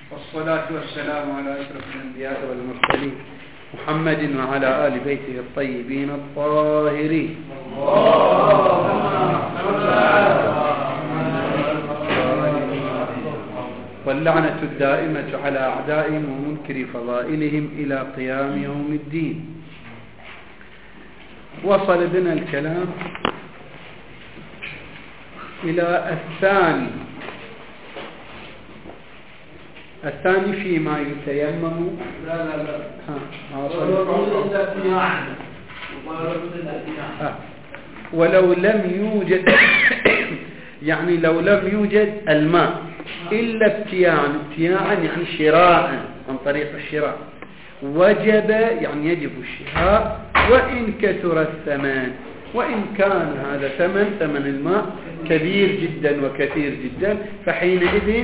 والصلاة والسلام على أشرف الأنبياء والمرسلين محمد وعلى آل بيته الطيبين الطاهرين. واللعنة الدائمة على أعدائهم ومنكر فضائلهم إلى قيام يوم الدين. وصل بنا الكلام إلى الثاني فيما يتيمم. ولو لم يوجد يعني لو لم يوجد الماء إلا ابتياعا يعني شراء عن طريق الشراء وجب يعني يجب الشراء وإن كثر الثمن، وإن كان هذا ثمن الماء كبير جدا وكثير جدا فحينئذ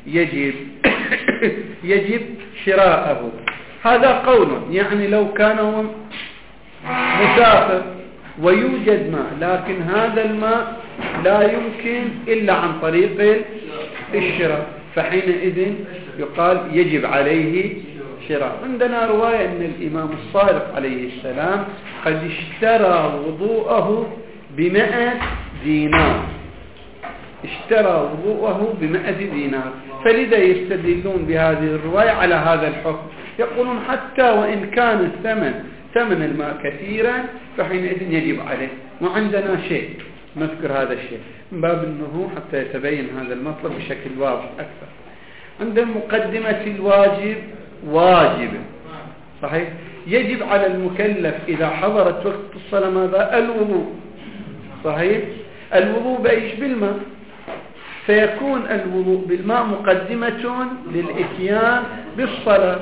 يجب شراءه. هذا قول يعني لو كان مسافر ويوجد ماء لكن هذا الماء لا يمكن إلا عن طريق الشراء فحينئذ يقال يجب عليه شراء. عندنا رواية أن الإمام الصادق عليه السلام قد اشترى وضوءه ب100 دينار، اشترى وضوءه ب100 دينار، فلذا يستدلون بهذه الرواية على هذا الحكم. يقولون حتى وإن كان ثمن الماء كثيرا فحينئذ يجب عليه. وعندنا شيء نذكر هذا الشيء من باب أنه حتى يتبين هذا المطلب بشكل واضح أكثر. عند مقدمة الواجب واجب صحيح، يجب على المكلف إذا حضرت وقت الصلاة ماذا؟ الوضوء صحيح. الوضوء بإيش؟ بالماء، فيكون الوضوء بالماء مقدمة للإتيان بالصلاة.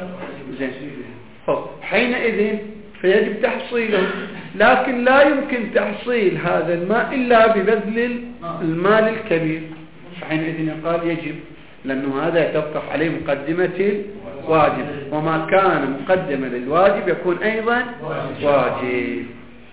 حينئذ فيجب تحصيله، لكن لا يمكن تحصيل هذا الماء إلا ببذل المال الكبير، حينئذ يقال يجب، لأنه هذا يتوقف عليه مقدمة الواجب، وما كان مقدما للواجب يكون أيضا واجب.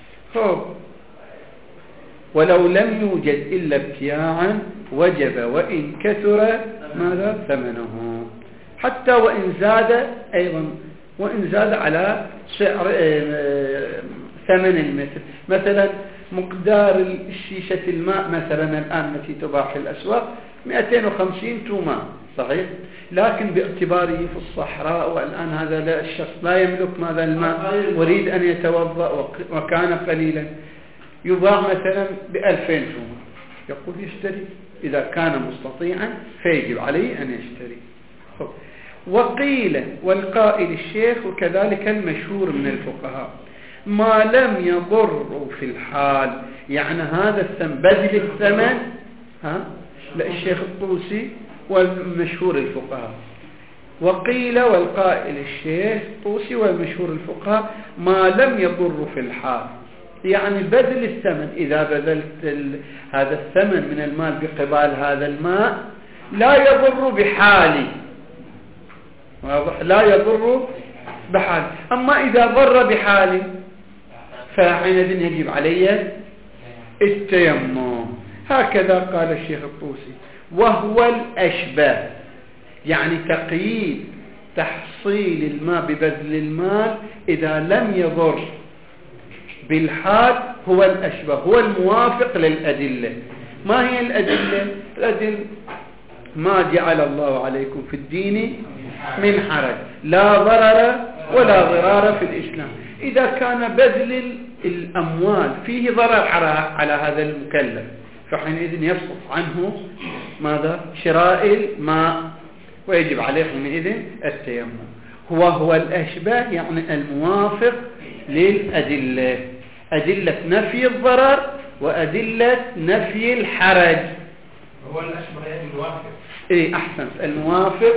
ولو لم يوجد إلا ابتياعا وجب وإن كثر ماذا؟ ثمنه، حتى وإن زاد أيضا، وإن زاد على سعر ثمن المتر. مثلا مقدار شيشة الماء مثلا الآن التي تباع في الأسواق 250 تومان صحيح، لكن باعتباره في الصحراء والآن هذا الشخص لا يملك ماذا الماء وريد أن يتوضأ وكان قليلا يباع مثلا ب2000 تومان، يقول يشتري إذا كان مستطيعا فيجب عليه أن يشتري. وقيل والقائل الشيخ وكذلك المشهور من الفقهاء ما لم يضر في الحال، يعني هذا بذل الثمن لا الشيخ الطوسي والمشهور الفقهاء. وقيل والقائل الشيخ الطوسي والمشهور الفقهاء ما لم يضر في الحال، يعني بذل الثمن، إذا بذلت هذا الثمن من المال بقبال هذا الماء لا يضر بحالي، واضح؟ لا يضر بحال. أما إذا ضر بحالي فحينئذ يجب علي التيمم. هكذا قال الشيخ الطوسي. وهو الأشبه، يعني تقييد تحصيل الماء ببذل المال إذا لم يضر بالحال هو الأشبه، هو الموافق للأدلة. ما هي الأدلة؟ الأدلة ما جعل الله عليكم في الدين من حرج، لا ضرر ولا ضرار في الإسلام. إذا كان بذل الأموال فيه ضرر على هذا المكلف فحينئذ يسقط عنه ماذا؟ شراء الماء، ويجب عليه حينئذ التيمم. هو الأشبه يعني الموافق للأدلة، أدلة نفي الضرر وأدلة نفي الحرج. هو الأشبه يعني الموافق. إيه أحسن، الموافق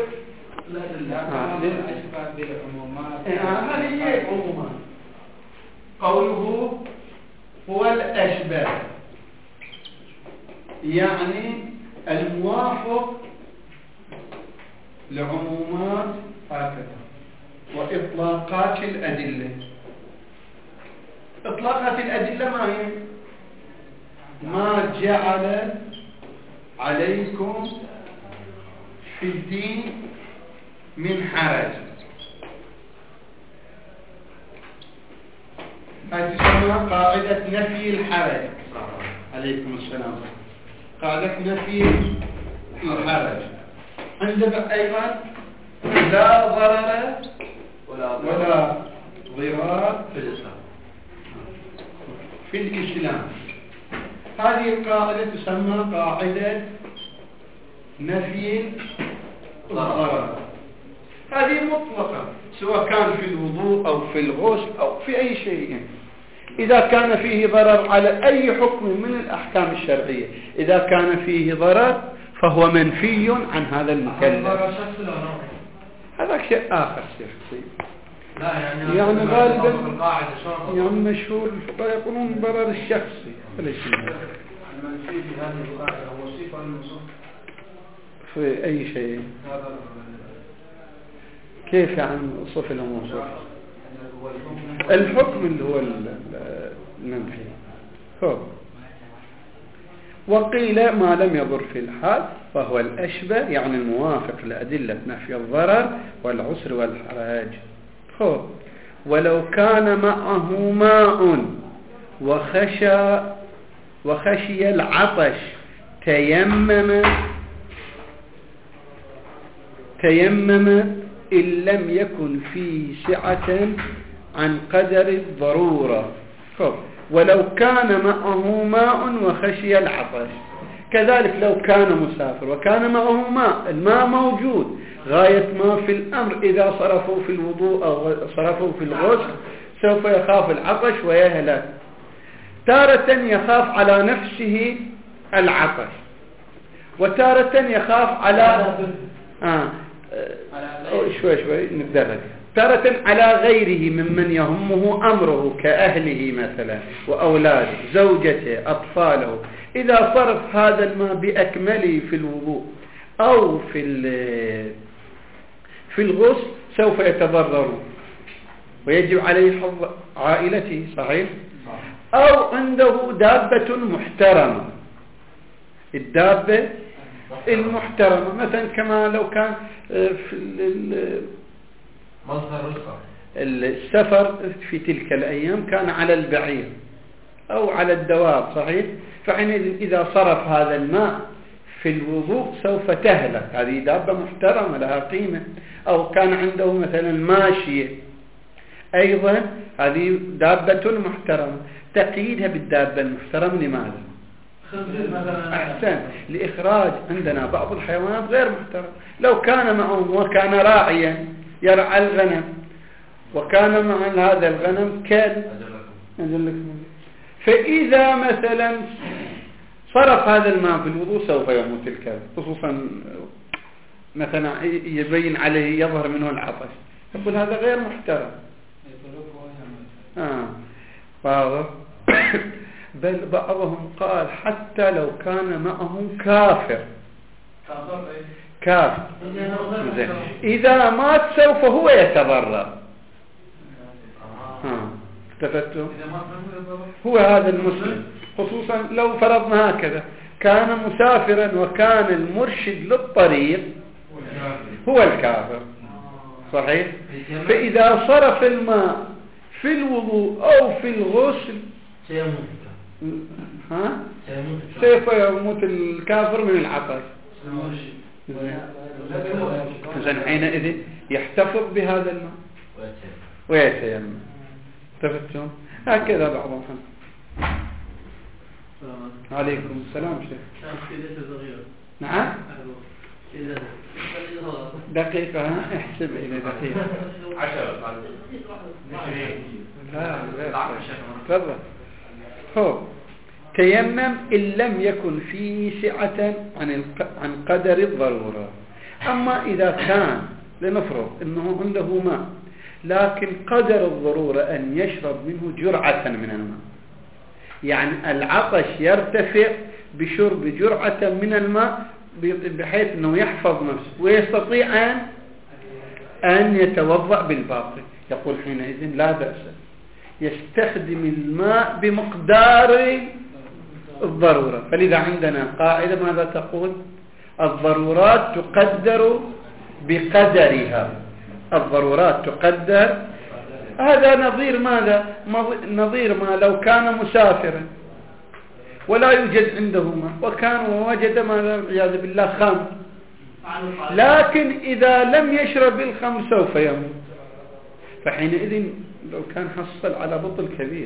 للأشبه بالعمومات. هذه هي عمومات. قوله هو الأشبه يعني الموافق لعمومات هكذا. وإطلاقات الأدلة، إطلاقات الأدلة ما هي؟ ما جعل عليكم في الدين من حرج. هذه تسمى قاعدة نفي الحرج. عليكم السلام. قاعدة نفي الحرج. عندنا أيضا لا ضرر ولا ضرار في الإسلام. هذه القاعدة تسمى قاعدة نفي الضرر. هذه مطلقة سواء كان في الوضوء أو في الغسل أو في أي شيء، إذا كان فيه ضرر على أي حكم من الأحكام الشرعية، إذا كان فيه ضرر فهو منفي عن هذا المكلف. هذا شيء آخر شيء. لا يعني غالبا يعني مشهور الفقهاء يقولون ضرر الشخصي. المنفي في هذه القاعدة هو صفة الموصوف في أي شيء. كيف يعني صفة الموصوف؟ الحكم اللي هو المنفي. وقيل ما لم يضر في الحال فهو الأشبه، يعني الموافق لأدلة نفي الضرر والعسر والحرج. ولو كان معه ماء وخشي العطش تيمم إن لم يكن فيه سعة عن قدر الضرورة. ولو كان معه ماء وخشي العطش، كذلك لو كان مسافر وكان معه ماء، الماء موجود غاية ما في الأمر، إذا صرفوا في الوضوء أو صرفوا في الغسل سوف يخاف العطش ويهلك. تارة يخاف على نفسه العطش، وتارة يخاف على شوي نتدرج، تارة على غيره ممن يهمه أمره كأهله مثلا وأولاده زوجته أطفاله. إذا صرف هذا الماء بأكمله في الوضوء أو في الغسل سوف يتضرر ويجب عليه حفظ عائلته. صحيح؟ أو عنده دابة محترمة، الدابة المحترمة مثلا كما لو كان في السفر في تلك الأيام كان على البعير أو على الدواب. صحيح؟ فحينئذ إذا صرف هذا الماء في الوضوء سوف تهلك، هذه دابة محترمة لها قيمة. أو كان عنده مثلا ماشية أيضا، هذه دابة محترمة، تقييدها بالدابة المحترمة لماذا؟ أحسن، لإخراج عندنا بعض الحيوانات غير محترمة. لو كان معهم وكان راعيا يرعى الغنم وكان مع هذا الغنم كلب، فإذا مثلا صرف هذا الماء في الوضوء سوف يموت الكلب، خصوصا مثلا يبين عليه يظهر منه العطش، يقول هذا غير محترم. واضح. بل بعضهم قال حتى لو كان معه كافر إذا مات سوف هو يتضرر. استفدتم؟ هو هذا المسلم، خصوصا لو فرضنا هكذا كان مسافرا وكان المرشد للطريق هو الكافر. صحيح؟ فإذا صرف الماء في الوضوء أو في الغسل سوف يموت الكافر من العطش. إذن حينئذ يحتفظ بهذا الماء ويتيمم. استفدتم؟ هكذا بعضهم. عليكم السلام شيخ. نعم دقيقة، احسب إلى دقيقة 10 لا تفضل. تيمم إن لم يكن فيه سعة عن قدر الضرورة. أما إذا كان لنفرض أنه عنده ماء لكن قدر الضرورة أن يشرب منه جرعة من الماء، يعني العطش يرتفع بشرب جرعة من الماء بحيث أنه يحفظ نفسه ويستطيع أن يتوضأ بالباقي، يقول حينئذ لا بأس، يستخدم الماء بمقدار الضرورة. فلذا عندنا قاعدة ماذا تقول؟ الضرورات تقدر بقدرها. الضرورات تقدر. هذا نظير ماذا؟ نظير ما لو كان مسافرا ولا يوجد عنده ماء وكان ووجد ماذا والعياذ بالله خمر، لكن إذا لم يشرب الخمر سوف يموت، فحينئذ لو كان حصل على بطل كبير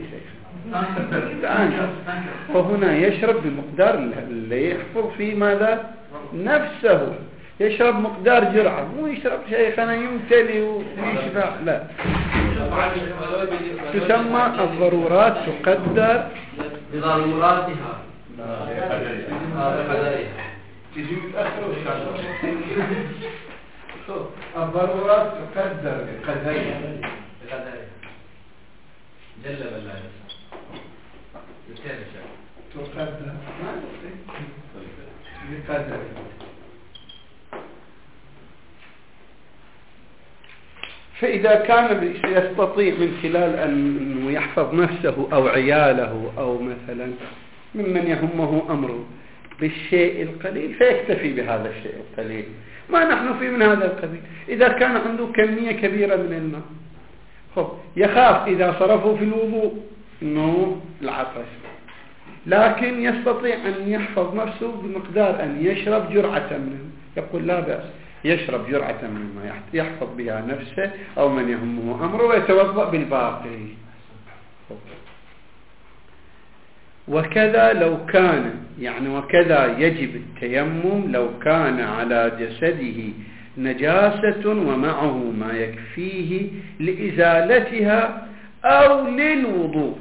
فهنا يشرب بمقدار اللي يحفظ في ماذا نفسه، يشرب مقدار جرعة، مو يشرب شيخنا يمتلي ويشبع، لا. تسمى الضرورات تقدر بضروراتها. تجي متأخر الضرورات تقدر بقدرها. جل بالله تقدر بقدر. فإذا كان يستطيع من خلال أنه يحفظ نفسه أو عياله أو مثلا ممن يهمه أمره بالشيء القليل فيكتفي بهذا الشيء القليل، ما نحن في من هذا القبيل. إذا كان عنده كمية كبيرة من الماء يخاف إذا صرفه في الوضوء إنه العطش، لكن يستطيع أن يحفظ نفسه بمقدار أن يشرب جرعة منه، يقول لا بأس يشرب جرعة مما يحفظ بها نفسه أو من يهمه أمره ويتوضأ بالباقي. وكذا لو كان وكذا يجب التيمم لو كان على جسده نجاسة ومعه ما يكفيه لإزالتها أو للوضوء.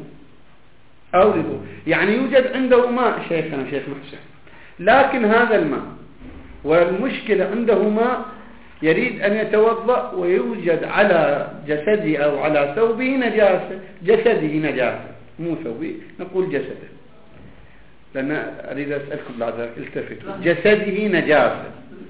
يعني يوجد عنده ماء شيخنا شيخ محسن، لكن هذا الماء والمشكلة عنده ماء يريد أن يتوضأ ويوجد على جسده أو على ثوبه نجاسة، جسده نجاسة مو ثوبه، نقول جسده لأن أريد أسألكم بعد ذلك التفتوا، جسده نجاسة،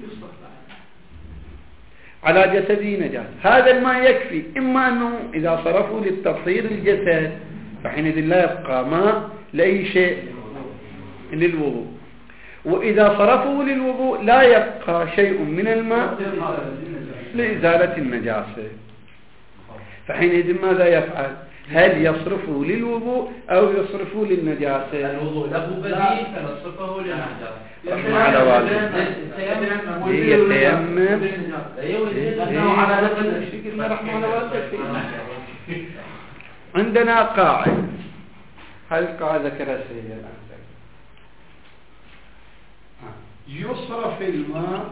على جسده نجاسة، هذا الماء يكفي، إما أنه إذا صرفوا للتطهير الجسد فحينئذ لا يبقى ماء لأي شيء للوضوء، وإذا صرفوا للوضوء لا يبقى شيء من الماء لإزالة النجاسة، فحينئذ ماذا يفعل؟ هل يصرفه للوضوء أو يصرفه للنجاسة؟ الوضوء له بديل فنصرفه للنجاسة. رحمة على والده يتيمم عندنا قاعدة، هذه القاعدة ذكرها السيد الآن، يصرف الماء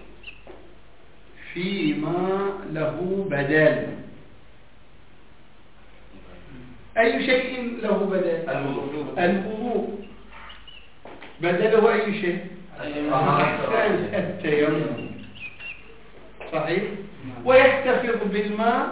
فيما له بدل. أي شيء له بدل؟ الوضوء بدله أي شيء؟ التيمم، صحيح؟ ويحتفظ بالماء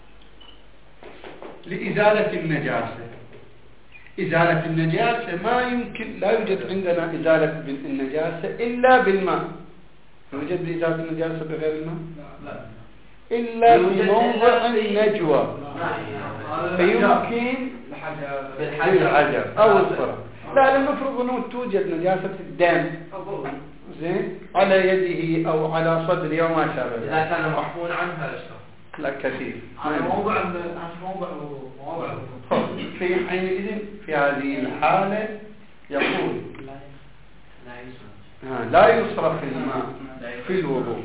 لإزالة النجاسة. إزالة النجاسة ما يمكن، لا يوجد عندنا إزالة النجاسة إلا بالماء. يوجد إزالة النجاسة بغير الماء؟ لا، إلا في موضع النجوى، فيمكن بالحجر أو الصرف. لا، لنفرض أنه توجد نجاسة الدم زين على يده أو على صدره أو ما شابه، إذا كان محفون عنها لا كثير على موضع في حينئذ في هذه الحالة يقول لا يصرف الماء في الوضوء،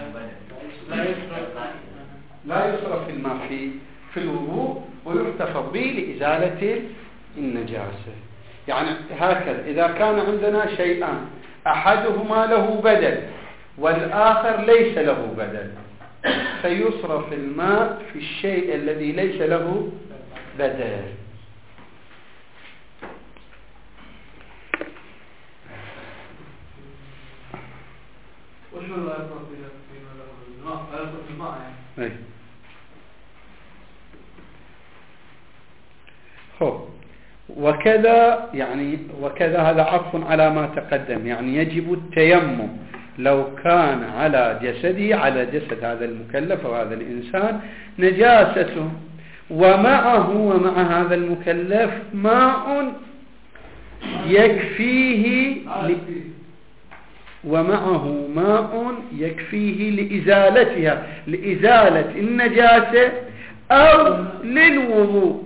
لا يصرف الماء في الوضوء ويحتفظ به لإزالة النجاسة. يعني هكذا إذا كان عندنا شيئان أحدهما له بدل والآخر ليس له بدل، فيصرف الماء في الشيء الذي ليس له بدل. وشو لا يصرف فيما له الماء؟ لا يصرف الماء يعني. وكذا هذا عطف على ما تقدم، يعني يجب التيمم لو كان على جسده، على جسد هذا المكلف أو هذا الإنسان نجاسة ومعه ومع هذا المكلف ماء يكفيه ومعه ماء يكفيه لإزالتها، لإزالة النجاسة أو للوضوء.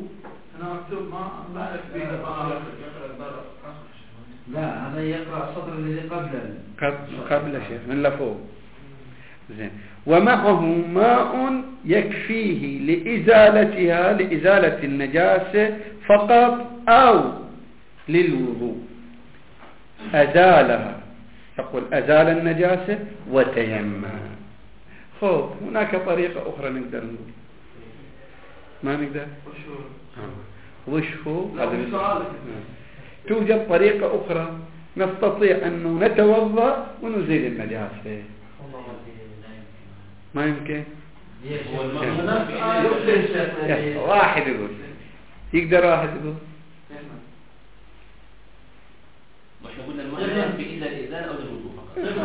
لا هذا يقرأ السطر الذي قبل شيء من لفوق. زين. ومعه ماء يكفيه لإزالتها، لإزالة النجاسة فقط أو للوضوء. أزالها، يقول أزال النجاسة وتيمم. خوف هناك طريقة أخرى نقدر نقول، ما نقدر. وش هو؟ توجد طريقة أخرى نستطيع أن نتوضأ ونزيل النجاسة. ما يمكن. واحد يقول، يقدر واحد يقول. مش قلنا الماء بإذن الإذان أو الوضوء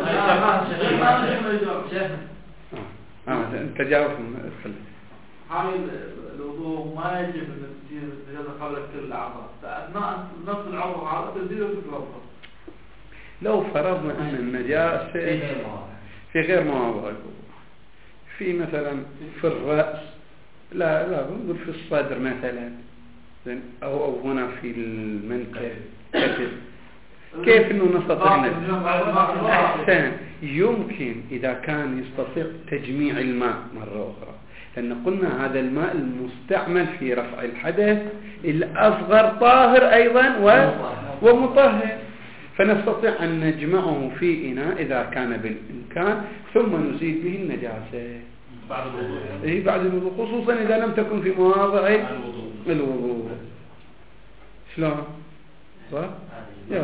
فقط. أنت جاوب ادخل. حال الوضوء ما يجب أن تصير النجاسة قبل كل الأعضاء، فأثناء نفس العضو هذا تزيد وتتوضأ. لو فرضنا أن النجاسة في غير مواضع، في مثلا في الرأس، لا نقول في الصدر مثلا، أو هنا في المنكب، كيف انه نستطيع احسن يمكن اذا كان يستطيع تجميع الماء مرة اخرى، لان قلنا هذا الماء المستعمل في رفع الحدث الاصغر طاهر ايضا ومطهر، فنستطيع ان نجمعه في اناء اذا كان بالامكان ثم نزيل به النجاسة بعد الوضوء، خصوصا اذا لم تكن في مواضع الوضوء. شلون؟ يلا.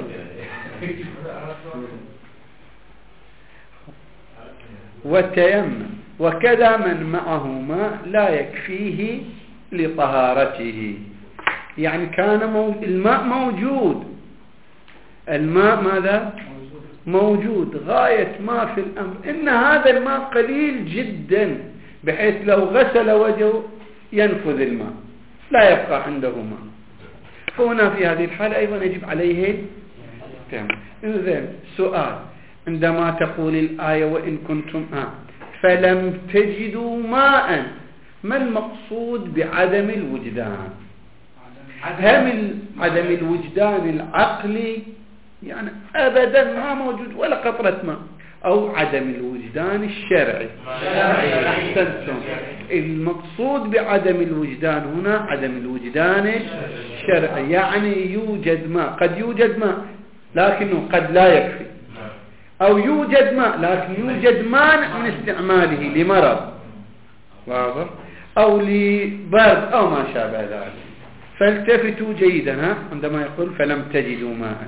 والتيمم وكذا من معه ماء لا يكفيه لطهارته، يعني كان الماء موجود، الماء ماذا موجود غاية ما في الأمر إن هذا الماء قليل جدا بحيث لو غسل وجهه ينفذ الماء لا يبقى عنده ماء، فهنا في هذه الحالة أيضا يجب عليه التيمم. إذن سؤال، عندما تقول الآية وإن كنتم فلم تجدوا ماء، ما المقصود بعدم الوجدان؟ هم عدم الوجدان العقلي يعني أبدا ما موجود ولا قطرة ماء، أو عدم الوجدان الشرعي؟ أحسنتم. المقصود بعدم الوجدان هنا عدم الوجدان الشرعي، يعني يوجد ماء، قد يوجد ماء لكنه قد لا يكفي، أو يوجد ماء لكن يوجد مانع من استعماله لمرض واضح أو لبرد أو ما شابه ذلك. فالتفتوا جيدا عندما يقول فلم تجدوا ماء.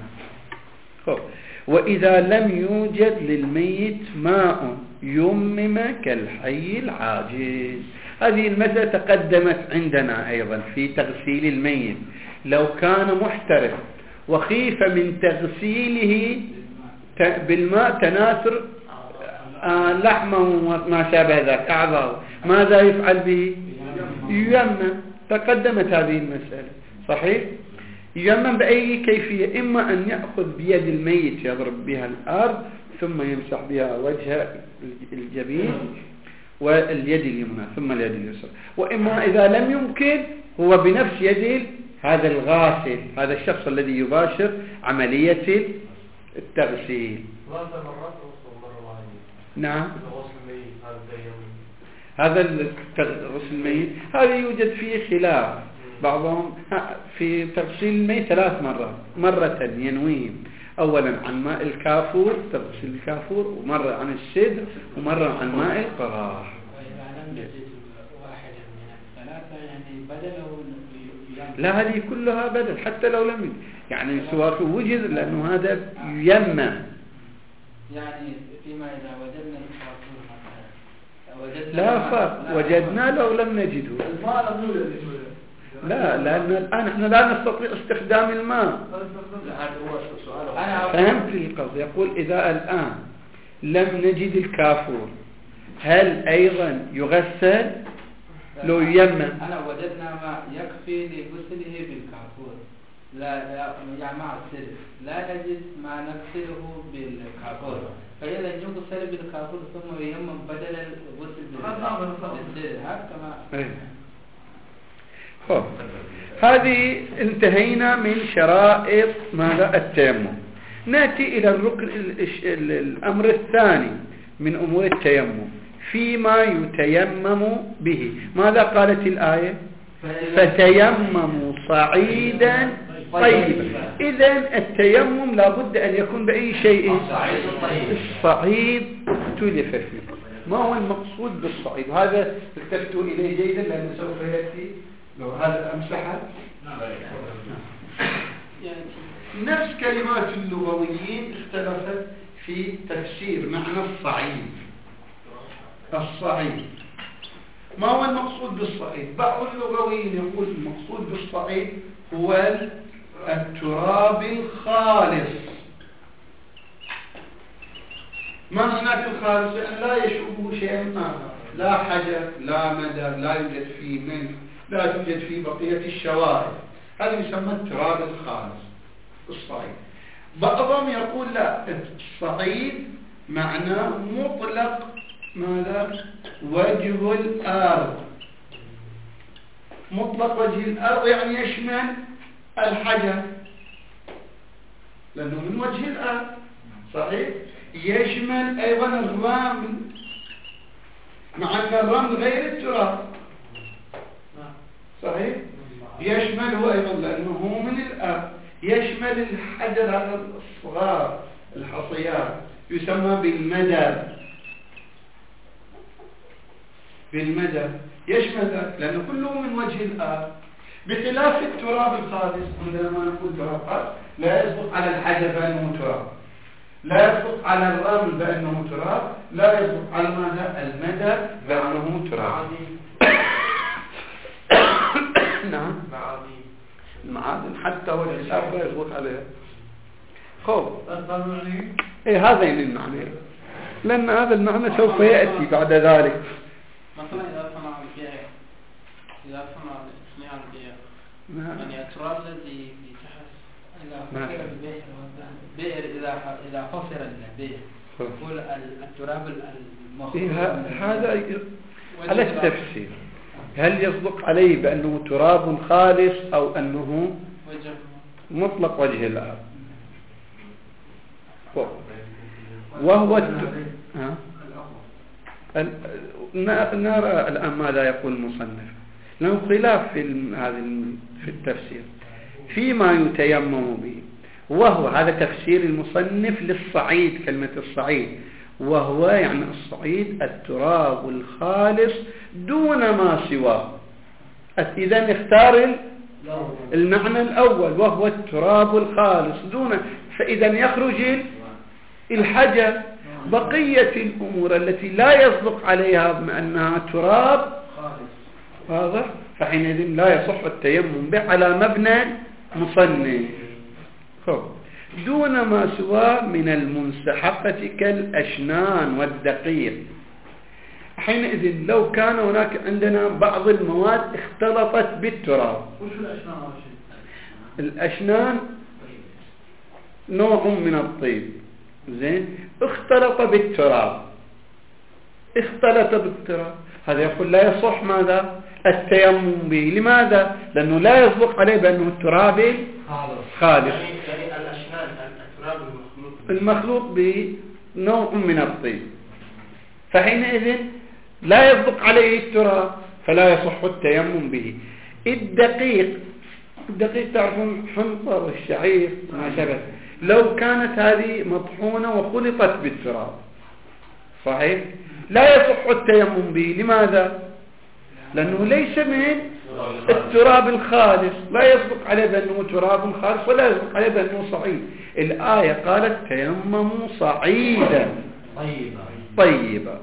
وإذا لم يوجد للميت ماء يمم كالحي العاجز، هذه المسألة تقدمت عندنا أيضا في تغسيل الميت، لو كان محترف وخيف من تغسيله بالماء تناثر لحمه وما شابه ذلك أعضاء، ماذا يفعل به؟ ييمم. تقدمت هذه المسألة صحيح؟ ييمم بأي كيفية؟ إما أن يأخذ بيد الميت يضرب بها الأرض ثم يمسح بها وجه الجبين واليد اليمنى ثم اليد اليسرى، وإما إذا لم يمكن هو بنفس يد هذا الغاسل، هذا الشخص الذي يباشر عملية التغسيل. نعم هذا غسل الميت هذا يوجد فيه خلاف، بعضهم في تغسيل الميت 3 مرات، مرة ينويهم أولا عن ماء الكافور تغسيل الكافور، ومرة عن السدر، ومرة عن ماء القراح. لا هذه كلها بدل حتى لو لم يعني سواء وجد لأنه هذا ييمم. يعني فيما إذا وجدنا الكافور لا فرق، وجدنا لو لم نجده. لا لأن الآن احنا لا نستطيع استخدام الماء. فهمت القصد؟ يقول إذا الآن لم نجد الكافور هل أيضا يغسل لو ييمم؟ أنا وجدنا ما يكفي لغسله بالكافور لا يعني مع السلف لا نجد ما نغسله بالكافور، فإذا يغسل بالكافور ثم ييمم بدل الغسل بالسلف كما هذه انتهينا من شرائط ماذا التيمم. نأتي إلى الركن الأمر الثاني من أمور التيمم فيما يتيمم به. ماذا قالت الآية؟ فتيمموا صعيدا طيبا. إذن التيمم لابد أن يكون بأي شيء. الصعيد تلف فيه. ما هو المقصود بالصعيد؟ هذا التفتوا إليه جيدا لأنه سوف يأتي لو هذا أمسحه. نفس كلمات اللغويين اختلفت في تفسير معنى الصعيد. الصعيد ما هو المقصود بالصعيد؟ بعض اللغويين يقول المقصود بالصعيد هو التراب الخالص. ما معنى الخالص؟ لأن لا يشبه شيء آخر، لا حجر لا مدر، لا يوجد فيه ملح، لا توجد فيه بقية الشوائب. هذا يسمى التراب الخالص الصعيد. بعضهم يقول لا، الصعيد معناه مطلق ماذا؟ وجه الأرض. مطلق وجه الأرض يعني يشمل الحجر لأنه من وجه الأرض، صحيح؟ يشمل أيضا الرمل، مع أن الرمل غير التراب، صحيح؟ يشمله أيضا لأنه من الأرض. يشمل الحجر هذا الصغار الحصيات يسمى بالمدر. بالمدر يشمل ذلك لأنه كله من وجه الأرض، بخلاف التراب الخالص. عندما نقول تراب خالص لا يصدق على الحجر بأنه تراب، لا يصدق على الرمل بأنه تراب، لا يصدق على ماذا؟ المدر بأنه تراب. نعم، المعادن حتى وجه الأرض لا يصدق عليها. خوف هذين المعنى، لأن هذا المعنى سوف يأتي بعد ذلك. مثلا إذا صنع البيع، إذا صنع صناع البيع، يعني التراب الذي يتحس إذا فصل البيع إذا فصل البيع يقول التراب المخلوط. هذا على التفسير، هل يصدق عليه بأنه تراب خالص أو أنه مطلق وجه الأرض؟ وهو نرى الآن ماذا يقول المصنف، له خلاف في التفسير فيما يتيمم به. وهو هذا تفسير المصنف للصعيد، كلمة الصعيد، وهو يعني الصعيد التراب الخالص دون ما سواه. إذا نختار المعنى الأول وهو التراب الخالص دون، فإذا يخرج الحجر. بقية الأمور التي لا يصدق عليها بأنها تراب واضح، فحينئذ لا يصح التيمم به على مبنى مصنف دون ما سواه من المنسحقة كالأشنان والدقيق. حينئذ لو كان هناك عندنا بعض المواد اختلطت بالتراب. وش الأشنان؟ الأشنان نوع من الطيب، زين، اختلط بالتراب، هذا يقول لا يصح ماذا؟ التيمم به. لماذا؟ لأنه لا يصدق عليه بأنه التراب خالص. يعني الأشنان التراب المخلوط بنوع من الطيب، فحينئذ لا يصدق عليه التراب فلا يصح التيمم به. الدقيق تعرفون حنطة والشعير ما شابه، لو كانت هذه مطحونة وخلطت بالتراب صحيح لا يصح التيمم به. لماذا؟ لأنه ليس من التراب الخالص، لا يصدق عليه بأنه تراب خالص ولا يصدق عليه بأنه صعيد. الآية قالت تيمموا صعيدا طيبا،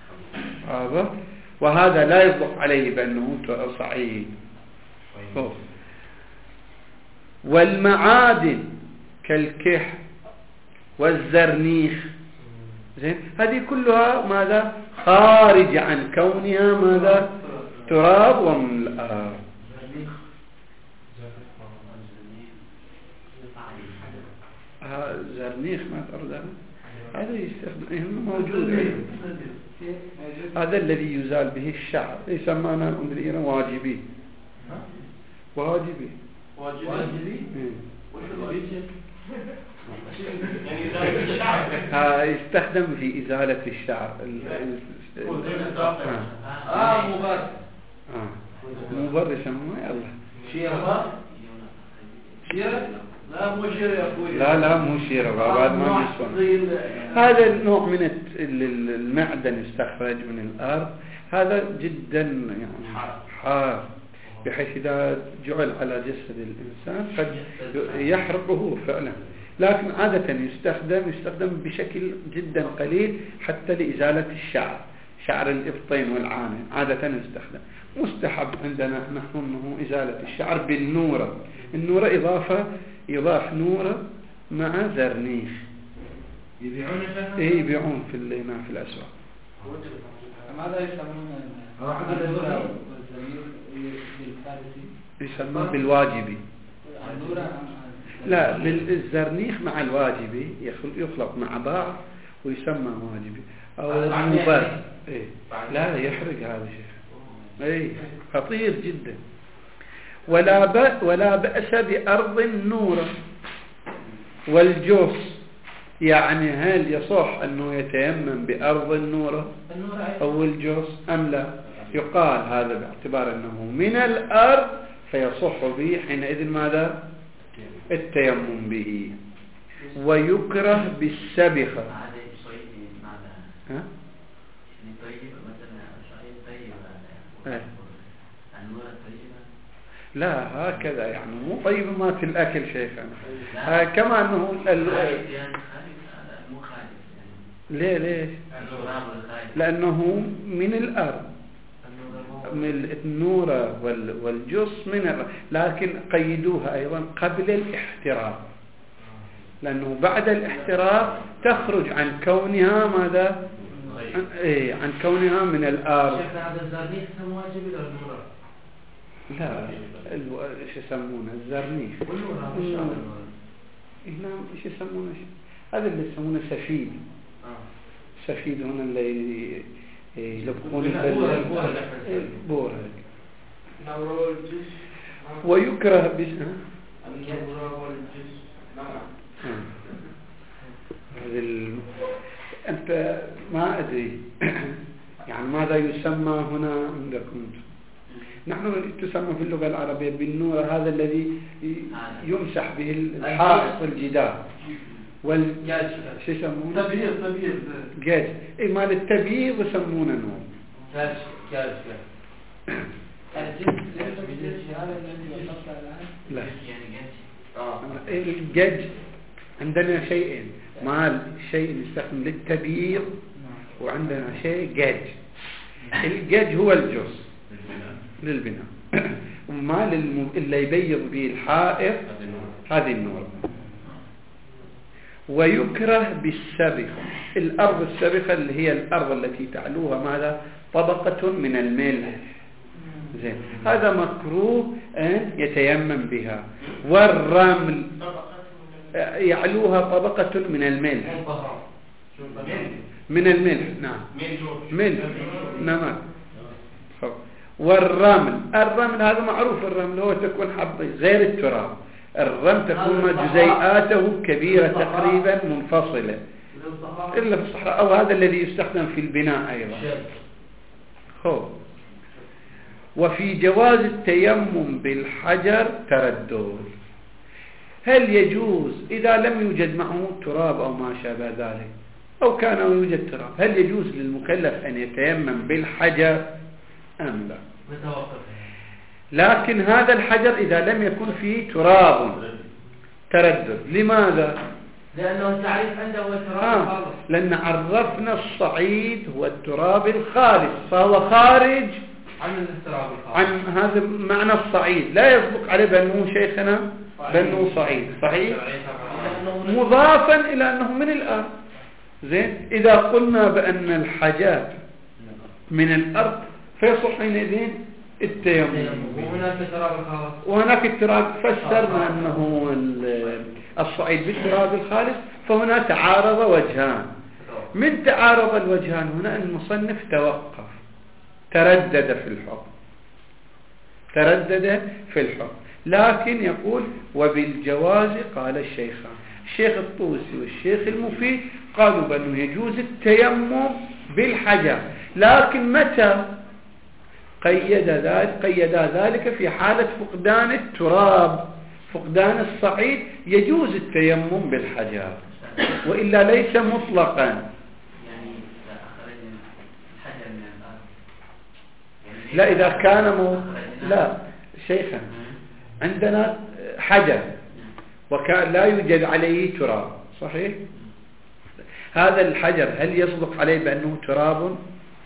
وهذا لا يصدق عليه بأنه صعيد. والمعادن كالكح والزرنيخ، زين، هذه كلها ماذا؟ خارج عن كونها ماذا؟ تراب ومن الأرض. زرنيخ ما تردها هذا يستخدم موجود. هذا الذي يزال به الشعر يسمى عند الإيران واجبي. واجبي يستخدم في إزالة الشعر. مبر يسمونه الله شيرة. لا مو شيرة يا أخوي. لا مو شيرة بعد ما يسمى. هذا النوع من المعدن يستخرج من الأرض. هذا جدا يعني حار بحيث إذا جعل على جسد الإنسان قد يحرقه فعلا. لكن عادة يستخدم بشكل جدا قليل حتى لإزالة الشعر، شعر الإبطين والعانة عادة يستخدم. مستحب عندنا نحن أنه إزالة الشعر بالنورة. النورة يضاف نورة مع زرنيخ. يبيعون في الأسواق. ماذا يسمونه يسمونه بالواجبي. لا بالزرنيخ مع الواجبي يخلط مع بعض ويسمى واجبي أو مبر. لا يحرق هذا الشيء. خطير جدا. ولا بأس بأرض النورة والجوس. يعني هل يصح أنه يتيمم بأرض النورة أو الجوس أم لا؟ يقال هذا باعتبار أنه من الأرض فيصح به حينئذ ماذا؟ التيمم به. ويكره بالسبخة. لا هكذا يعني مو طيب ما في الأكل شيخنا. كما أنه ليش؟ لأنه من الأرض. النورة والجص من الأرض. لكن قيدوها أيضا قبل الاحتراق، لأنه بعد الاحتراق تخرج عن كونها ماذا؟ عن كونها من الأرض. هذا الزرنيخ واجب ولا النورة؟ لا ايش يسمونه الزرنيخ هنا ايش يسمونه هذا اللي يسمونه سفيد. سفيد هنا اللي يلبقون البور. ويكره أنت ما أدري يعني ماذا يسمى هنا عندكم. نحن تسمى في اللغة العربية بالنور هذا الذي يمسح به الحائط الجدار والجاج. شو يسمونه؟ تبييض. جاج. إيه مال التبييض يسمونه نور. جاج. لا. الجاج عندنا شيئين. مال شيء يستخدم للتبييض وعندنا شيء جاج. الجاج هو الجص للبناء وما اللي يبيض به الحائط هذه النور. ويكره بالسبخة. الأرض السبخة اللي هي الأرض التي تعلوها ماذا؟ طبقة من الملح. زين هذا مكروه أن يتيمم بها. والرمل يعلوها طبقة من الملح. من الملح نعم. ملح نعم. والرمل هذا معروف. الرمل هو تكون حبة غير التراب. الرمل تكون جزيئاته كبيرة تقريبا منفصلة إلا في الصحراء أو هذا الذي يستخدم في البناء أيضا. وفي جواز التيمم بالحجر تردد. هل يجوز إذا لم يوجد معه تراب أو ما شابه ذلك أو كان يوجد تراب هل يجوز للمكلف أن يتيمم بالحجر أم لا؟ لكن هذا الحجر إذا لم يكن فيه تراب تردد. لماذا؟ لأنه تعريف عنده هو التراب الخالص. لأن عرفنا الصعيد هو التراب الخالص فهو خارج عن التراب الخالص. عن هذا معنى الصعيد. لا يصدق عليه بأنه شيخنا بأنه صعيد صحيح مضافا إلى أنه من الأرض. زين إذا قلنا بأن الحاجات من الأرض فيصح حينئذ التيمم. وهناك التراب الخالص. وهناك التراب فسرنا أنه الصعيد بالتراب الخالص، فهنا تعارض وجهان. من تعارض الوجهان هنا المصنف توقف، تردد في الحكم، لكن يقول وبالجواز قال الشيخان، الشيخ الطوسي والشيخ المفيد قالوا بأنه يجوز التيمم بالحجر، لكن متى قيد ذلك في حالة فقدان التراب، فقدان الصعيد يجوز التيمم بالحجر، وإلا ليس مطلقا. يعني أخرج الحجر من الأرض، لا إذا كان لا شيخا، عندنا حجر وكان لا يوجد عليه تراب، صحيح؟ هذا الحجر هل يصدق عليه بأنه تراب؟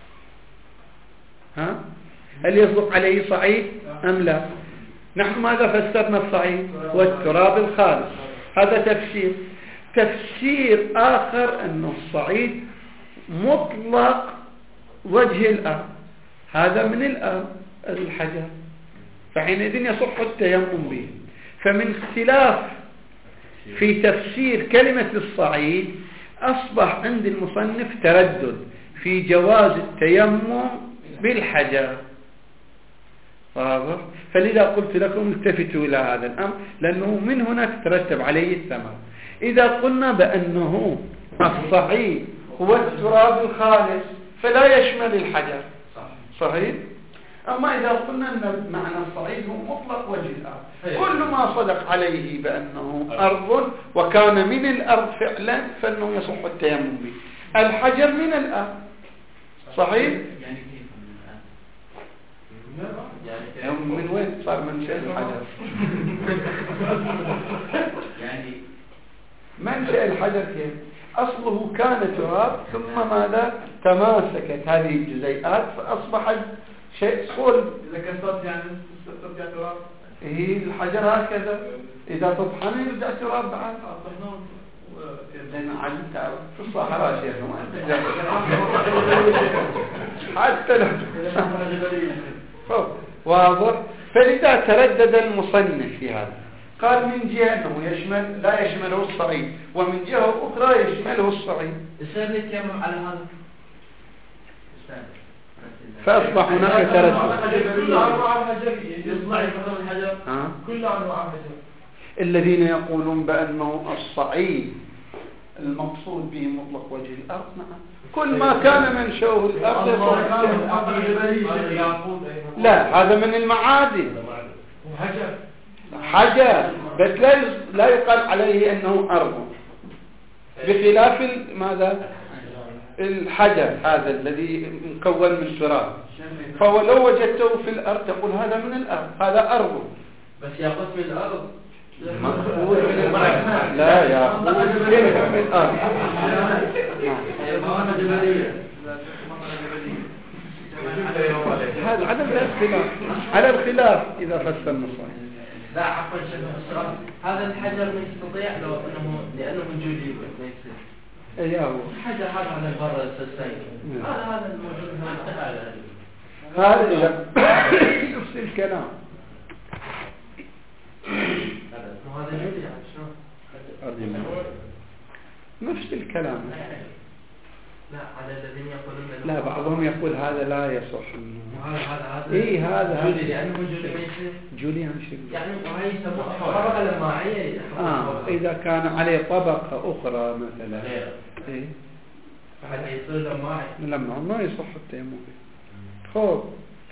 هل يصدق عليه صعيد أم لا؟ نحن ماذا فسرنا الصعيد؟ والتراب الخالص، هذا تفسير آخر أن الصعيد مطلق وجه الأرض، هذا من الأرض الحجر، فحينئذ يصح التيمم به. فمن اختلاف في تفسير كلمة الصعيد أصبح عند المصنف تردد في جواز التيمم بالحجر، واضح؟ فلذا قلت لكم التفتوا إلى هذا الأمر، لأنه من هنا تترتب عليه الثمر. إذا قلنا بأنه الصعيد هو التراب الخالص فلا يشمل الحجر، صحيح؟ أما إذا قلنا أن معنى الصعيد هو مطلق وجه الأرض، كل ما صدق عليه بأنه أرض وكان من الأرض فعلا فإنه يصح التيمم به. الحجر من الأرض، صحيح؟ يعني كيف من الأرض؟ يعني من وين صار منشأ الحجر؟ يعني منشأ الحجر كيف؟ أصله كان تراب، ثم ماذا؟ تماسكت هذه الجزيئات فأصبحت شيء صلب. إذا كسرت يعني ترجع تراب. الحجر هكذا إذا تطحنه يرجع تراب بعد. لأن عجل تعرف في الصحراء شيء حتى لو واضح. فلذا تردد المصنف في هذا، قال من جهة أنه لا يشمله الصعيد، ومن جهة أخرى يشمله الصعيد. السبب يتيمم على هذا، فأصبح هناك تردد. كل أنواع الحجر يصنع مثلا الحجر، كل أنواع الحجر. الذين يقولون بأنه الصعيد المقصود به مطلق وجه الأرض، نعم، كل ما كان منشأه الأرض لا، هذا من المعادن، حجر، بس لا يقال عليه أنه أرض، بخلاف ماذا؟ الحجر هذا الذي مكون من تراب، فهو لو وجدته في الأرض تقول هذا من الأرض، هذا أرض، بس يأخذ من الأرض مأخوذ من الأرض، لا يأخذ من الأرض. هذا على الخلاف إذا فسر النصائح. لا عفوا شيخ، هذا الحجر ما يستطيع لو أنه لأنه من جودي ما يصير. أيه هو الحجر هذا على البر السيد، هذا الموجود هذا نفس الكلام. وهذا جودي يعني شنو؟ نفس الكلام. لا على الذين يقولون لا، بعضهم يقول هذا لا يصح. هذا جولي لأنه من جولي ما يصير. جولي يعني وهي يسموها طبقة لماعية. إذا كان عليه طبقة أخرى مثلا فهذا يصير لماعي ما يصح التيمم. خب،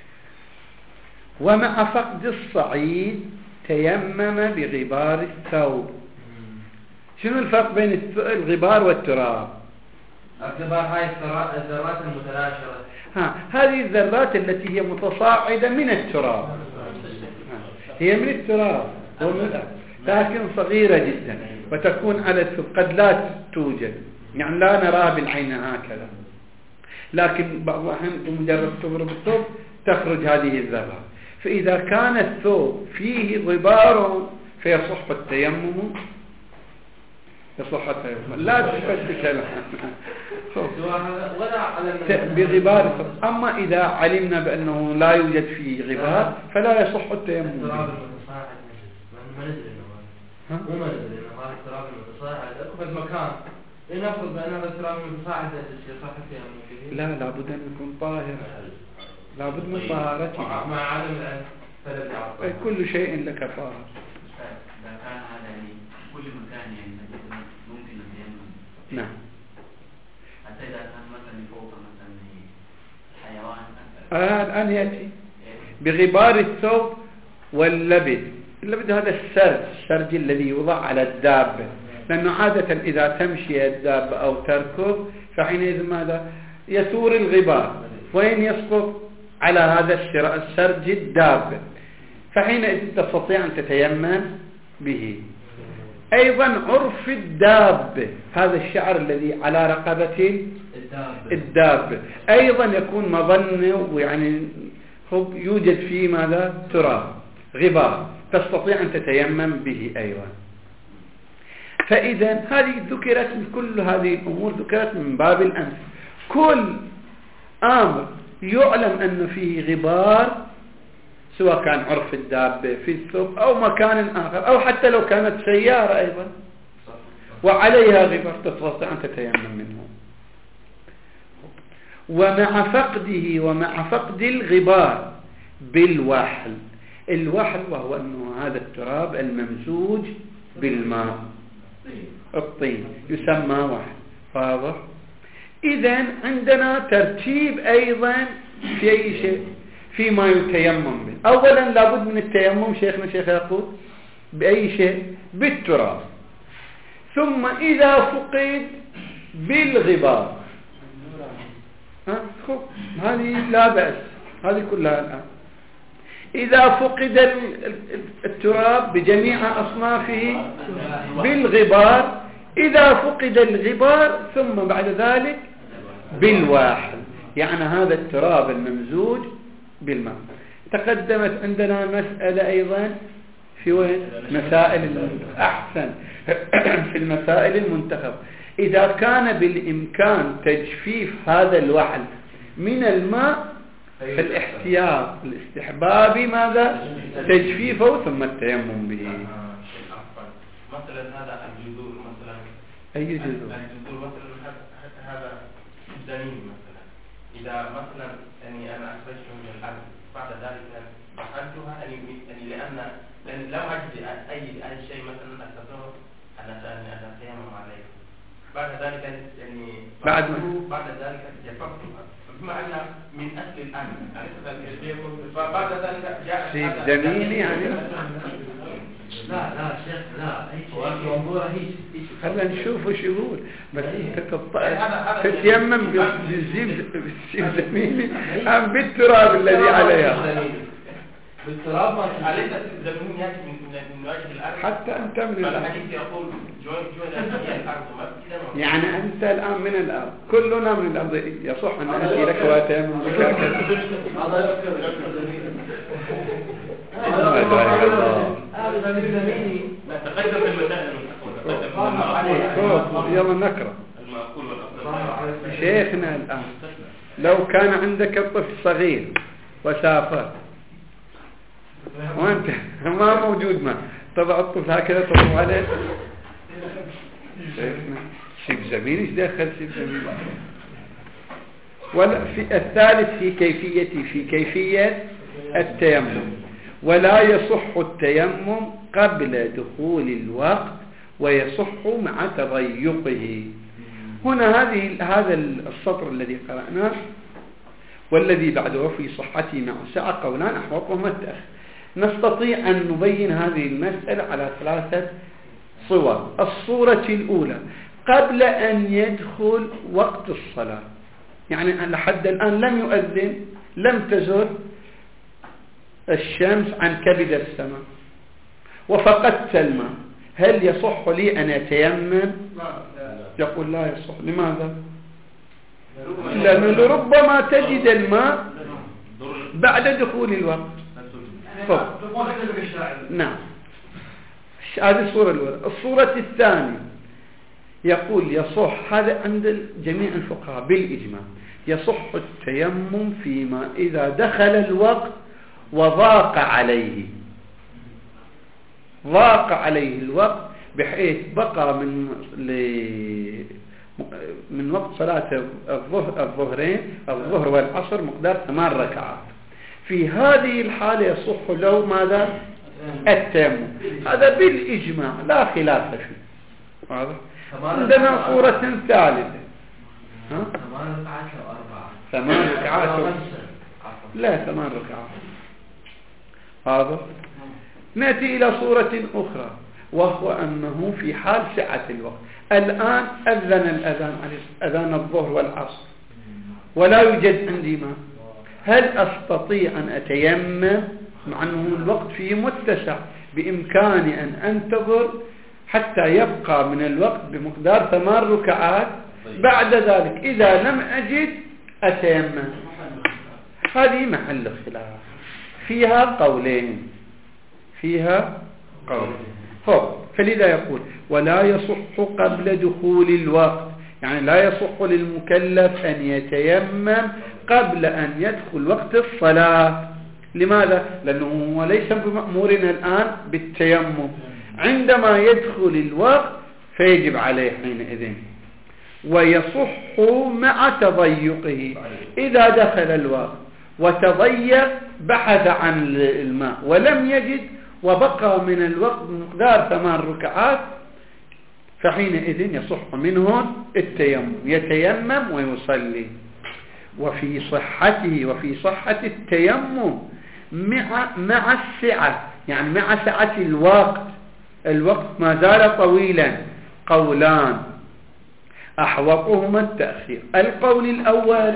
ومع فقد الصعيد تيمم بغبار الثوب. شنو الفرق بين الغبار والتراب؟ الغبار هاي الذرات المتلاشرة، هذه الذرات التي هي متصاعدة من التراب، هي من التراب لكن صغيرة جدا، وتكون على الثوب، قد لا توجد، يعني لا نراها بالعين هكذا، لكن بعض الأحيان بمجرد تضرب الثوب تخرج هذه الذرات. فإذا كان الثوب فيه غبار فيصح التيمم، لا تفتك بغبار. أما إذا علمنا بأنه لا يوجد فيه غبار فلا يصح التيمم. مو منزل لأن هذا التراب المتصاعد أكو في المكان لنفرض بأن هذا التراب المتصاعد يصح فيها من لا لابد أن يكون طاهر، لابد من طهارته مع عدم الفلل أي كل شيء لك طاهر. إذا كان هذا يعني كل مكان يعني ممكن التيمم. نعم. حتى إذا كان مثلا فوق مثلا حيوان الآن يأتي بغبار الثوب واللبد. اللبد هذا السرج الذي يوضع على الدابة، لأنه عادة إذا تمشي الدابة أو تركض فحينئذ ماذا يثور الغبار وين يسقط على هذا السرج الدابة، فحينئذ تستطيع أن تتيمم به. أيضا عرف الدابة، هذا الشعر الذي على رقبة الدابة أيضا يكون مظنة، ويعني يوجد فيه ماذا تراب غبار، تستطيع أن تتيمم به أيضا. فإذا هذه ذكرت، كل هذه الأمور ذكرت من باب الأمس. كل أمر يعلم أن فيه غبار، سواء كان عرف الدابة في الثوب أو مكان آخر، أو حتى لو كانت سيارة أيضا وعليها غبار، تستطيع أن تتيمم منه. ومع فقده ومع فقد الغبار بالوحل. الوحل وهو أنه هذا التراب الممزوج بالماء، الطين، يسمى وحل. واضح؟ إذن عندنا ترتيب أيضا في أي شيء فيما يتيمم به. أولا لابد من التيمم، شيخنا شيخ يقول بأي شيء؟ بالتراب. ثم إذا فقد بالغبار، هذه لا بأس، هذه كلها الآن. إذا فقد التراب بجميع أصنافه بالغبار، إذا فقد الغبار ثم بعد ذلك بالواحل، يعني هذا التراب الممزوج بالماء. تقدمت عندنا مسألة أيضا في وين؟ مسائل أحسن في المسائل المنتخب. إذا كان بالإمكان تجفيف هذا الوحل من الماء فالاحتياط الاستحبابي ماذا؟ تجفيفه ثم التيمم به. مثلا هذا الجذور مثلا، أي جذور؟ الجذور مثلا هذا الدليل مثلا، إذا مثلا يعني أنا أخرجته من الأرض بعد ذلك فعلتها يعني لأن لم أجد أي شيء مثلا أستطيع أن أتيمم عليه. بعد ذلك يعني بعد ذلك جففتها، بما أن من أصل الأمر فبعد ذلك جاء سيب زميني يعني. لا شيخ لا خلنا نشوف وش يقول. بس تتيمم بالسيب زميني أم بالتراب الذي عليها؟ بالتراب ما عليك الزمين يأتي من وجه الأرض حتى أنت من الأرض. الحديث يقول جوين الأرض. يعني أنت الآن من الأرض، كلنا من الأرض، يصح أن أتي لك وأتيمم بك هكذا. هذا زميني تقدم في المسائل يلا نقرأ. المأكول والأفضل. شيخنا الآن لو كان عندك طفل صغير وسافر وانت ما موجود ما تضع الطفل هكذا تضع عليه، شيخنا سيب زميل ايش دخل سيب زميل؟ ولا في الثالث في كيفية التيمم. ولا يصح التيمم قبل دخول الوقت ويصح مع تضيقه. هنا هذا السطر الذي قرأناه والذي بعده في صحته مع سعة قولان أحوطهما التأخير. نستطيع أن نبين هذه المسألة على 3 صور. الصورة الأولى قبل أن يدخل وقت الصلاة، يعني لحد الآن لم يؤذن، لم تزل الشمس عن كبد السماء وفقدت الماء، هل يصح لي أن أتيمم؟ يقول لا يصح. لماذا؟ لأنه لربما تجد الماء بعد دخول الوقت. نعم، هذه الصورة الأولى. الصورة الثانية يقول يصح، هذا عند جميع الفقهاء بالإجماع، يصح التيمم فيما إذا دخل الوقت وضاق عليه. ضاق عليه الوقت بحيث بقى من وقت صلاة الظهر والعصر مقدار 8 ركعات، في هذه الحالة يصح له ماذا؟ التيمم. هذا بالإجماع لا خلاف فيه. واضح؟ عندنا صورة ثالثة. 8 ركعات أو 4؟ 8 ركعات. لا 8 ركعات. واضح؟ نأتي إلى صورة أخرى، وهو أنه في حال سعة الوقت. الآن أذن الأذان أذان الظهر والعصر ولا يوجد عندي ماء، هل أستطيع أن أتيمم مع أنه الوقت فيه متسع؟ بإمكاني أن أنتظر حتى يبقى من الوقت بمقدار 8 ركعات، بعد ذلك إذا لم أجد أتيمم. هذه محل خلاف، فيها قولين. فلذا يقول ولا يصح قبل دخول الوقت، يعني لا يصح للمكلف أن يتيمم قبل أن يدخل وقت الصلاة. لماذا؟ لأنه هو ليس بمأمورنا الآن بالتيمم، عندما يدخل الوقت فيجب عليه حينئذ. ويصح مع تضيقه، إذا دخل الوقت وتضيق بحث عن الماء ولم يجد وبقى من الوقت مقدار 8 ركعات، فحينئذ يصح منه التيمم، يتيمم ويصلي. وفي صحة التيمم مع السعة، يعني مع سعة الوقت ما زال طويلا، قولان أحوطهما التأخير. القول الأول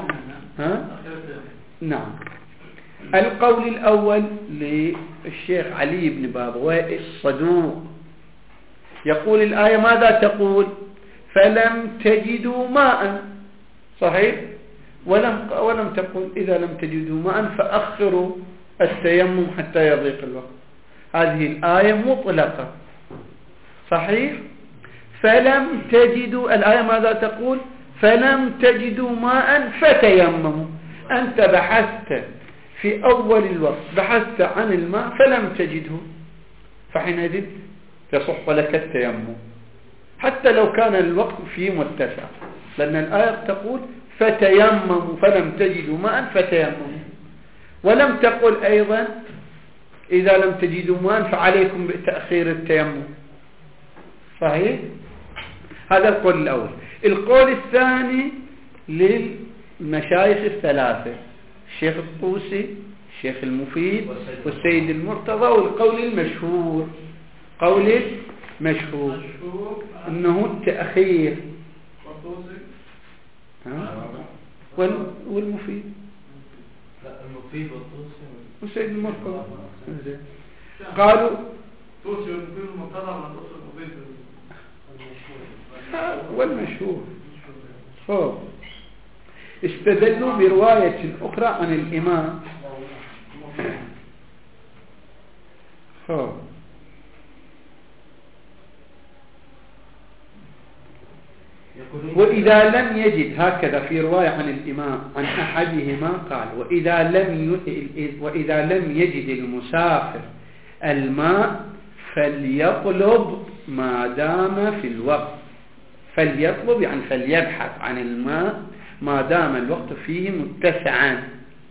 نعم، القول الأول للشيخ علي بن بابويه الصدوق، يقول الآية ماذا تقول؟ فلم تجدوا ماء، صحيح؟ ولم تقل إذا لم تجدوا ماء فأخروا التيمم حتى يضيق الوقت. هذه الآية مطلقة، صحيح؟ فلم تجدوا، الآية ماذا تقول؟ فلم تجدوا ماء فتيمموا. أنت بحثت في أول الوقت، بحثت عن الماء فلم تجده، فحينئذ يصح لك التيمم حتى لو كان الوقت فيه متسع، لأن الآية تقول فتيمموا، فلم تجدوا ماء فتيمموا، ولم تقل أيضا إذا لم تجدوا ماء فعليكم بتأخير التيمم. صحيح؟ هذا القول الأول. القول الثاني للمشايخ الثلاثة، الشيخ الطوسي، الشيخ المفيد، والسيد المرتضى. والقول المشهور، قول مشهور أنه التأخير. والمفيد المفيد والطوسي والسيد المرتضى قالوا طوسي والمفيد المرتضى ولا طوسي المفيد والمشهور. استدلوا برواية أخرى عن الإمام. وإذا لم يجد، هكذا في رواية عن الإمام عن أحدهما قال وإذا لم يجد المسافر الماء فليطلب ما دام في الوقت. فليطلب يعني فليبحث عن الماء ما دام الوقت فيه متسعا.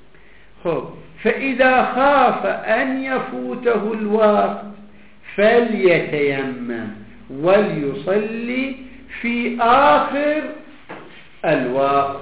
فإذا خاف أن يفوته الوقت فليتيمم وليصلي في آخر الوقت.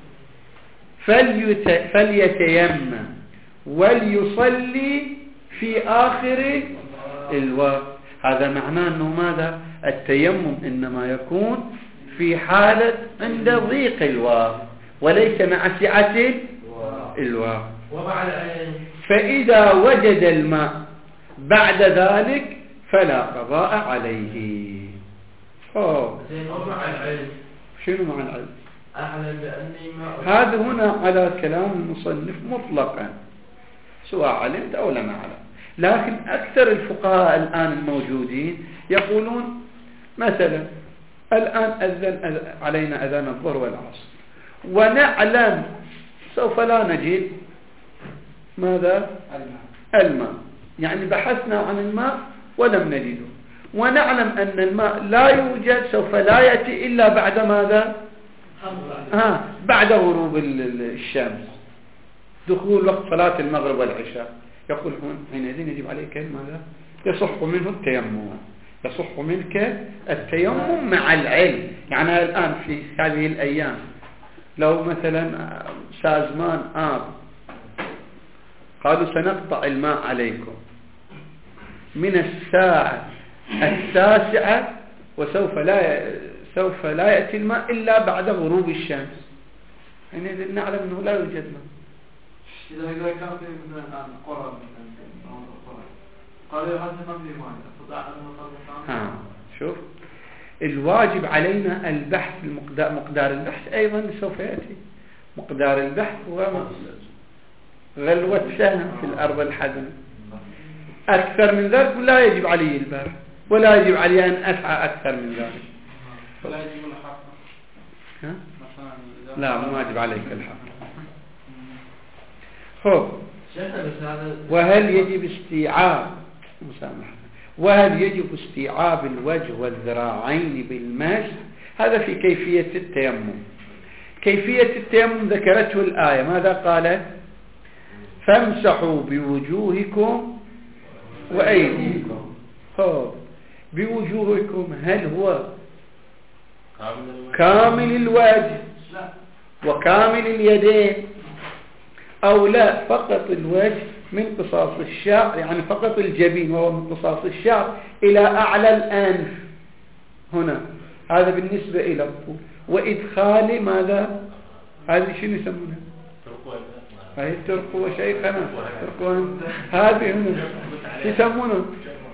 فليتيمم وليصلي في آخر الوقت. هذا معناه أنه ماذا؟ التيمم إنما يكون في حالة عند ضيق الوقت وليس مع سعة الوقت. فإذا وجد الماء بعد ذلك فلا قضاء عليه. شنو مع العلم؟ هذا هنا على كلام المصنف مطلقا، سواء علمت أو لم أعلم. لكن أكثر الفقهاء الآن الموجودين يقولون مثلا الآن أذن علينا أذان الظهر والعصر ونعلم سوف لا نجد ماذا؟ الماء. يعني بحثنا عن الماء ولم نجده، ونعلم أن الماء لا يوجد، سوف لا يأتي إلا بعد ماذا؟ بعد غروب الشمس، دخول وقت صلاة المغرب والعشاء. يقول حينئذ يجب عليك ماذا؟ يصح منه التيمم، يصح منك التيمم مع العلم. يعني الآن في هذه الأيام لو مثلا سازمان قالوا سنقطع الماء عليكم من الساعة 9 وسوف لا يأتي الماء إلا بعد غروب الشمس، يعني نعلم أنه لا يوجد ماء. إذا كان في مثلا الآن قرى قالوا هذا ما في ماء استطاع شوف، الواجب علينا البحث، مقدار البحث أيضا سوف يأتي. مقدار البحث هو غلوة سهم في الأرض الحزن. أكثر من ذلك لا يجب علي البحث، ولا يجب علي أن أسعى أكثر من ذلك. ولا يجب الحق. لا، ما يجب عليك الحق. وهل يجب استيعاب الوجه والذراعين بالمسح؟ هذا في كيفية التيمم. كيفية التيمم ذكرته الآية، ماذا قالت؟ فامسحوا بوجوهكم وأيديكم. بوجوهكم هل هو كامل الوجه وكامل اليدين، أو لا فقط الوجه من قصاص الشعر، يعني فقط الجبين وهو من قصاص الشعر إلى أعلى الأنف هنا؟ هذا بالنسبة إلى الطول. وإدخال ماذا؟ هذه شنو يسمونها؟ هذه الترقوة شيخنا، هذه هنا يسمونها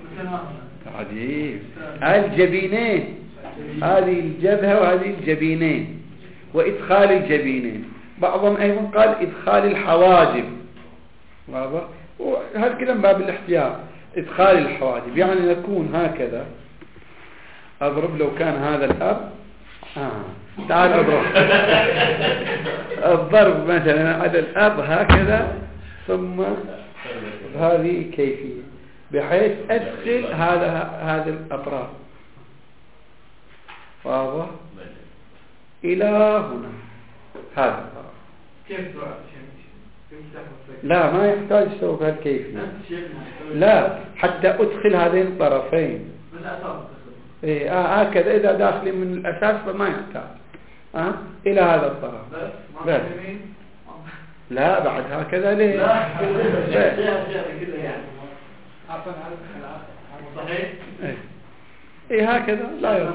عجيب. هذه الجبينين، هذه الجبهة وهذه الجبينين، وإدخال الجبينين. بعضهم أيضا قال إدخال الحواجب، واضح؟ وهذا كده من باب الاحتياط. إدخال الحواجب يعني يكون هكذا. أضرب لو كان هذا الأب تعال أضرب الضرب مثلا على الأب هكذا، ثم هذه كيفية بحيث أدخل هذا الأطراف، واضح؟ إلى هنا هذا الطرف. كيف لا، ما يحتاج سوى بهالكيفية. لا، حتى أدخل هذين الطرفين من الأساس. هكذا إذا داخل من الأساس فما يحتاج إلى هذا الطرف بس. لا، بعد هكذا ليه؟ صحيح. هكذا لا يرى.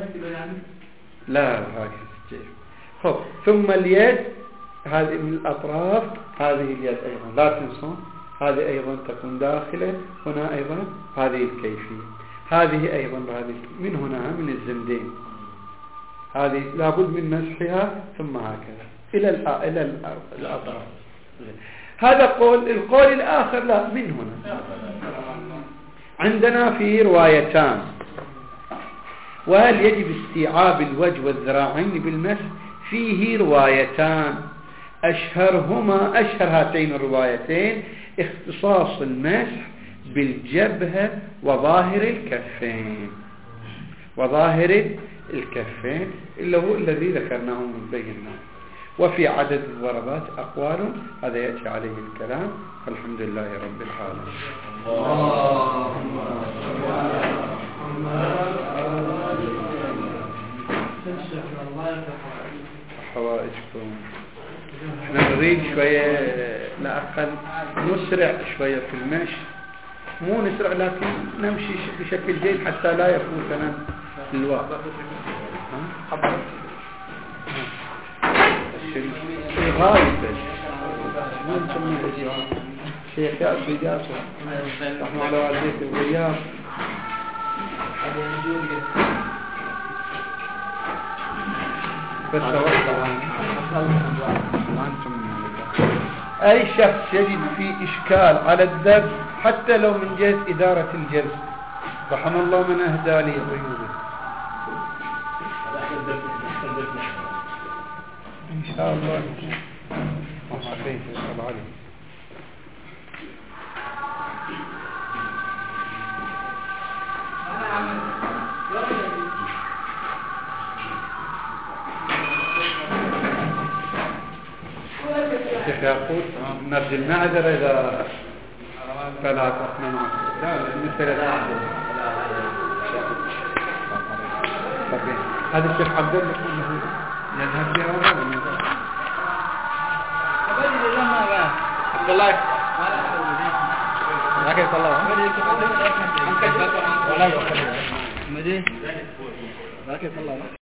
لا هكذا. ثم اليد هذه من الأطراف، هذه اليد أيضا لا تنسون، هذه أيضا تكون داخلة هنا أيضا، هذه الكيفية. هذه أيضا من هنا من الزندين، هذه لابد من مسحها ثم هكذا إلى الأطراف. هذا قول. القول الآخر لا، من هنا. عندنا في روايتان. وهل يجب استيعاب الوجه والذراعين بالمسح؟ فيه روايتان، أشهر هاتين الروايتين اختصاص المسح بالجبهة وظاهر الكفين اللي هو الذي ذكرناه من بيننا. وفي عدد الضربات أقوال، هذا يأتي عليه الكلام. الحمد لله رب العالمين. حوائجكم. احنا نريد شوية لا أقل نسرع شوية في المشي، مو نسرع لكن نمشي بشكل جيد حتى لا يفوتنا الوقت. غايب مو نسميه شيخ ياسر رحمه الله عليه الغياب. بس أي شخص يجد فيه إشكال على الذب حتى لو من جهة إدارة الجلسة، رحم الله من أهدى لي غيوبه إن شاء الله. يقول نرجو المعذرة إذا فلا تحمل لا بالنسبة هذا الشيخ عبد الله يذهب بها عبد الله لكن الله ولا يخلي لكن الله